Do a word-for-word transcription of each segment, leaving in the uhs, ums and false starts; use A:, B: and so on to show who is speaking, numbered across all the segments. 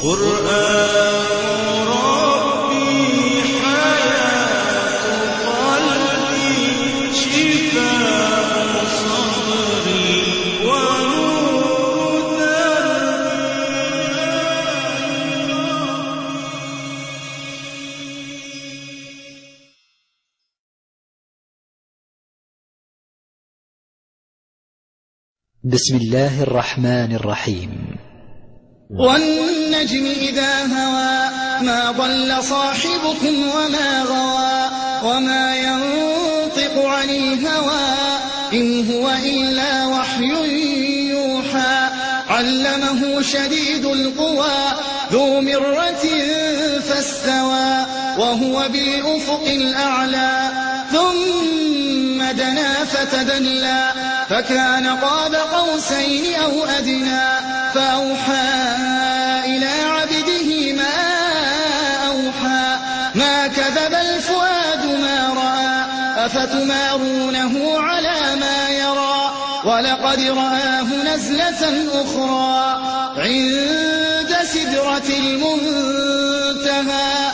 A: قرآن ربي حياة قلبي شفاء صدري ونور
B: بسم الله الرحمن الرحيم.
C: والنجم إذا هوى ما ضل صاحبكم وما غوى وما ينطق عن الهوى إن هو إلا وحي يوحى علمه شديد القوى ذو مرة فاستوى وهو بالأفق الأعلى ثم دنا فتدلى فكان قاب قوسين أو أدنى فأوحى إلى عبده ما أوحى ما كذب الفؤاد ما رأى أفتمارونه على ما يرى ولقد رآه نزلة أخرى عند سدرة المنتهى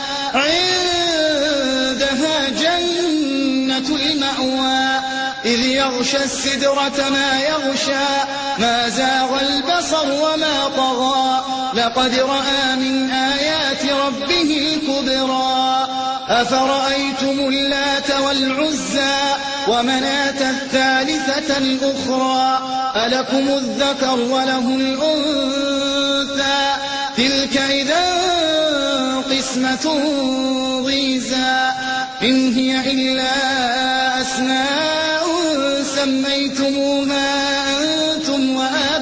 C: عندها جنة المأوى إذ يغشى السدرة ما يغشى ما زاغ البصر وما طغى لقد رأى من آيات ربه الكبرى أفرأيتم اللات والعزى ومناة الثالثة الأخرى ألكم الذكر وله الأنثى تلك إذا قسمة ضيزى إن هي إلا أسماء سميتموها أنتم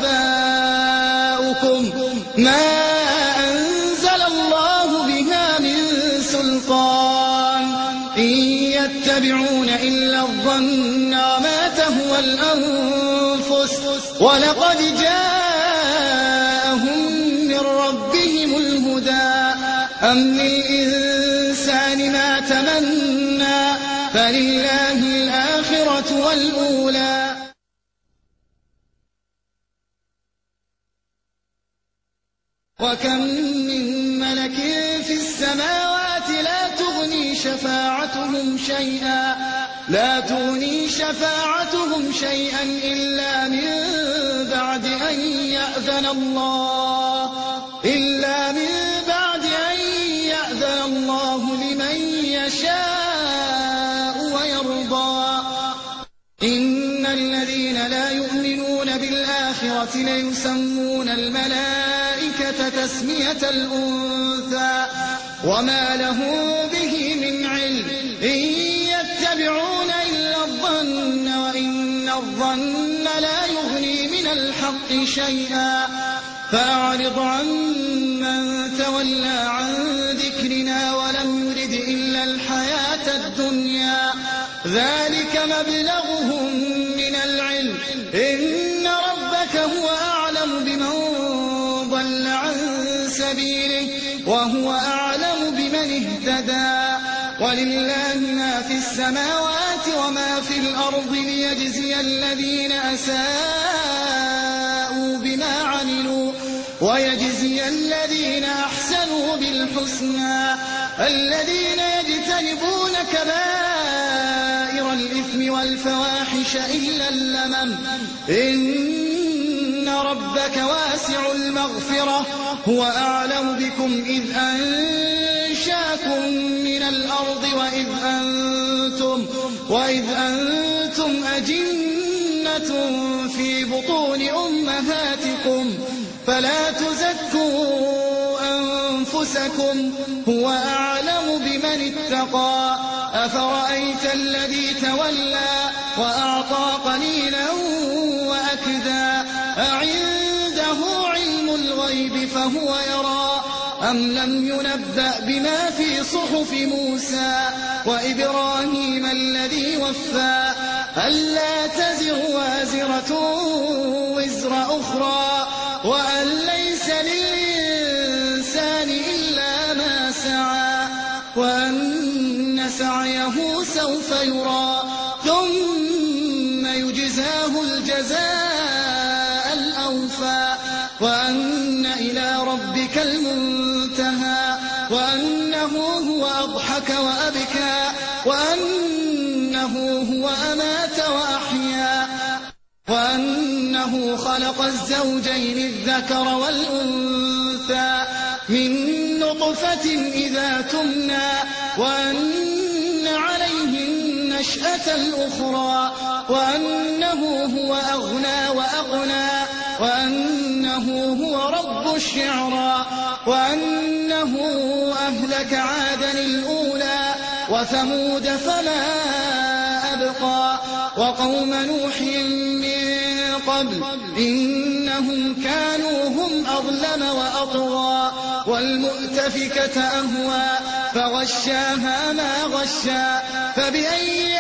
C: وآباؤكم ما أنزل الله بها من سلطان إن يتبعون إلا الظن وما تهوى الأنفس ولقد جاءهم من ربهم الهدى أم للإنسان ما تمنى فلله الآخرة والأولى وكم من ملك في السماوات لا تغني شفاعتهم شيئا لا تغني شفاعتهم شيئا إلا من بعد أن يأذن الله إلا من بعد أن يأذن الله لمن يشاء ويرضى إن الذين لا يؤمنون بالآخرة ليسمون الملائكة تسمية الأنثى وما له به من علم إن يتبعون إلا الظن وإن الظن لا يغني من الحق شيئا فأعرض عن من تولى عن ذكرنا ولم يرد إلا الحياة الدنيا ذلك مبلغهم من العلم إن ربك هو أعلم بمن ضل عن سبيله وهو أعلم بمن اهتدى ولله ما في السماوات وما في الأرض ليجزي الذين أساءوا بما عملوا ويجزي الذين أحسنوا بالحسنى الذين يجتنبون كبائر الإثم والفواحش إلا اللمم إن ربك واسع المغفرة هو أعلم بكم إذ أنشاكم من الأرض وإذ أنتم, وإذ أنتم أجنة في بطون أمهاتكم فلا تزكوا أنفسكم هو أعلم بمن اتقى أفرأيت الذي تولى وأعطى قليلا وأكدى أعنده علم الغيب فهو يرى أم لم ينبأ بما في صحف موسى وإبراهيم الذي وفى ألا تزر وازرة وزر أخرى وأن ليس للإنسان إلا ما سعى وأن سعيه سوف يرى ثم يجزاه الجزاء الأوفى وأن إلى ربك المنتهى وانتهى وأنه هو أضحك وأبكى وأنه هو أمات وأحيا وأنه خلق الزوجين الذكر والأنثى من نطفة إذا تمنى وأن عليه النشأة الأخرى وأنه هو أغنى وأغنى وأنه هو رب الشعرى وأنه أهلك عادا الأولى وثمود فما أبقى وقوم نوح من قبل إنهم كانوا هم أظلم وأطغى والمؤتفكة أهوى فغشاها ما غشا فبأي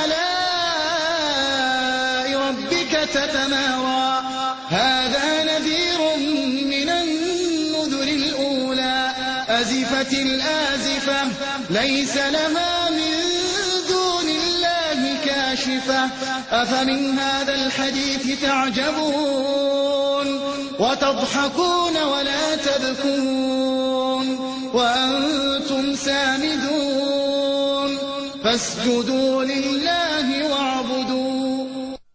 C: آلاء ربك تتمارى هذا نذير من النذر الأولى أزفت الآزفة ليس لها من دون الله كاشفة أفمن هذا الحديث تعجبون وتضحكون ولا تبكون وأنتم سامدون فاسجدوا لله واعبدوا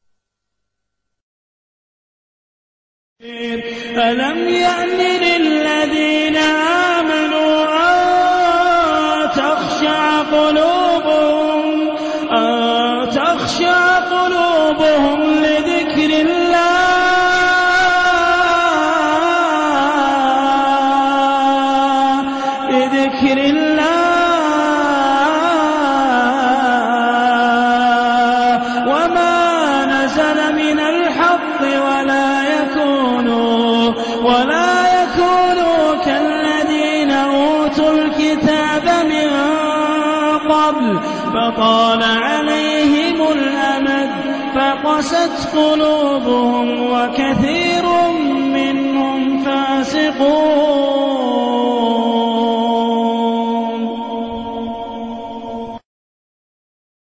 A: ألم يأن للذين آمنوا أن تخشع قلوبهم أن تخشع قلوبهم لذكر الله لذكر الله وما نزل من الحق ولا يكونوا ولا يكونوا كالذين أوتوا الكتاب من قبل فطال عليهم الأمد فقست قلوبهم وكثير منهم فاسقون